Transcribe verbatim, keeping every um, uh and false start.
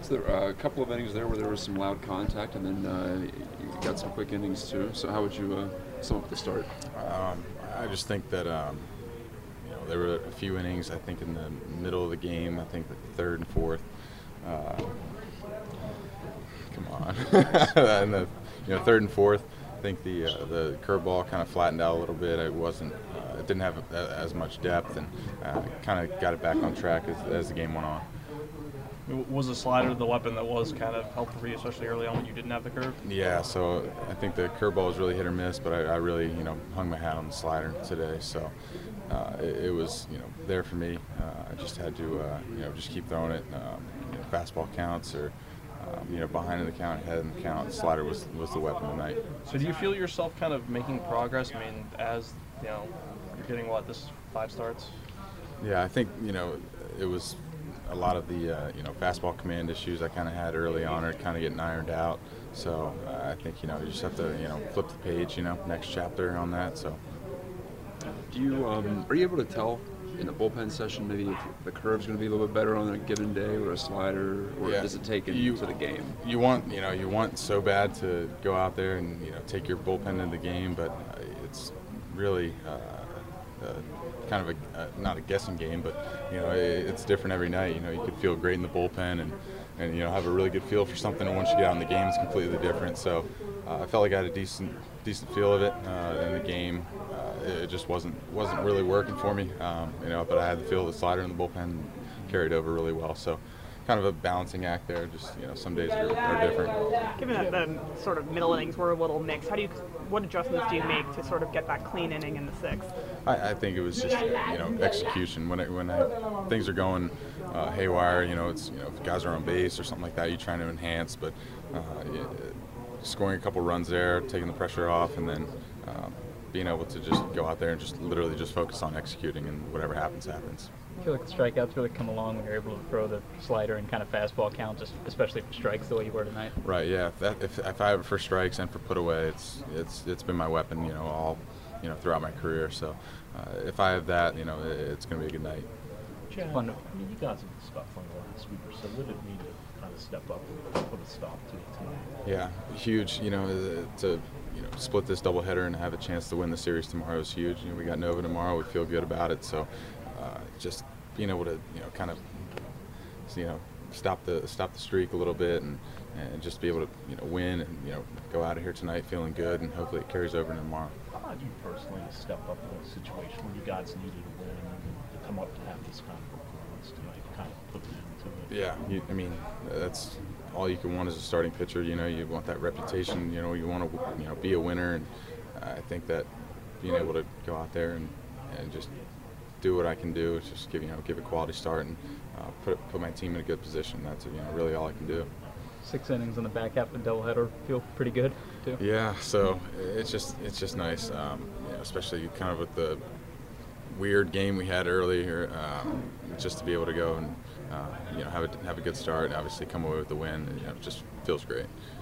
So there are a couple of innings there where there was some loud contact, and then uh, you got some quick innings too. So how would you uh, sum up the start? Um, I just think that um, you know there were a few innings. I think in the middle of the game. I think the third and fourth. Uh, come on, and the you know third and fourth. I think the uh, the curveball kind of flattened out a little bit. It wasn't. Uh, it didn't have a, as much depth, and uh, kind of got it back on track as, as the game went on. Was the slider the weapon that was kind of helpful for you, especially early on when you didn't have the curve? Yeah, so I think the curveball was really hit or miss, but I, I really, you know, hung my hat on the slider today. So uh, it, it was, you know, there for me. Uh, I just had to, uh, you know, just keep throwing it. Um, you know, fastball counts or, um, you know, behind in the count, ahead in the count. Slider was was the weapon tonight. So do you feel yourself kind of making progress? I mean, as you know, you're getting what this five starts. Yeah, I think you know it was. A lot of the uh, you know fastball command issues I kind of had early on are kind of getting ironed out. So uh, I think you know you just have to you know flip the page. You know, next chapter on that. So Do you um, are you able to tell in the bullpen session maybe if the curve's going to be a little bit better on a given day or a slider, or yeah, does it take into you, the game? You want you know you want so bad to go out there and you know take your bullpen in the game, but uh, it's really. Uh, Uh, kind of a uh, not a guessing game, but you know it, it's different every night. You know you could feel great in the bullpen and and you know have a really good feel for something, and once you get out in the game, it's completely different. So uh, I felt like I had a decent decent feel of it uh, in the game. Uh, it just wasn't wasn't really working for me, um, you know. But I had the feel of the slider in the bullpen and carried over really well. So. Kind of a balancing act there. Just you know, some days are, are different. Given that the sort of middle innings were a little mixed, how do you, what adjustments do you make to sort of get that clean inning in the sixth? I, I think it was just you know execution. When it, when I, things are going uh, haywire, you know, it's you know if guys are on base or something like that, you're trying to enhance. But uh, scoring a couple runs there, taking the pressure off, and then uh, being able to just go out there and just literally just focus on executing, and whatever happens, happens. I feel like the strikeouts really come along when you're able to throw the slider and kind of fastball count, just especially for strikes the way you were tonight. Right. Yeah. If, that, if, if I have it for strikes and for put away, it's it's it's been my weapon, you know, all you know throughout my career. So uh, if I have that, you know, it, it's going to be a good night. Chad, Fun I to- mean, you guys have been stuff on the last week or so. What did it mean to kind of step up and put a stop to it tonight? Yeah, huge. You know, to you know split this doubleheader and have a chance to win the series tomorrow is huge. You know, we got Nova tomorrow. We feel good about it. So uh, just being able to you know kind of you know stop the stop the streak a little bit and and just be able to you know win and you know go out of here tonight feeling good, and hopefully it carries over into tomorrow. How about you personally to step up in a situation when you guys needed a win and to come up to have this kind of performance tonight, kind of put it into it? Yeah, you, I mean that's all you can want as a starting pitcher. You know, you want that reputation. You know, you want to you know be a winner, and I think that being able to go out there and, and just do what I can do, is just give you know give a quality start and uh, put put my team in a good position. That's you know really all I can do. Six innings on the back half of the doubleheader feel pretty good too. Yeah, so it's just it's just nice, um, you know, especially kind of with the weird game we had earlier, um, just to be able to go and uh, you know have a have a good start and obviously come away with the win. You know, it just feels great.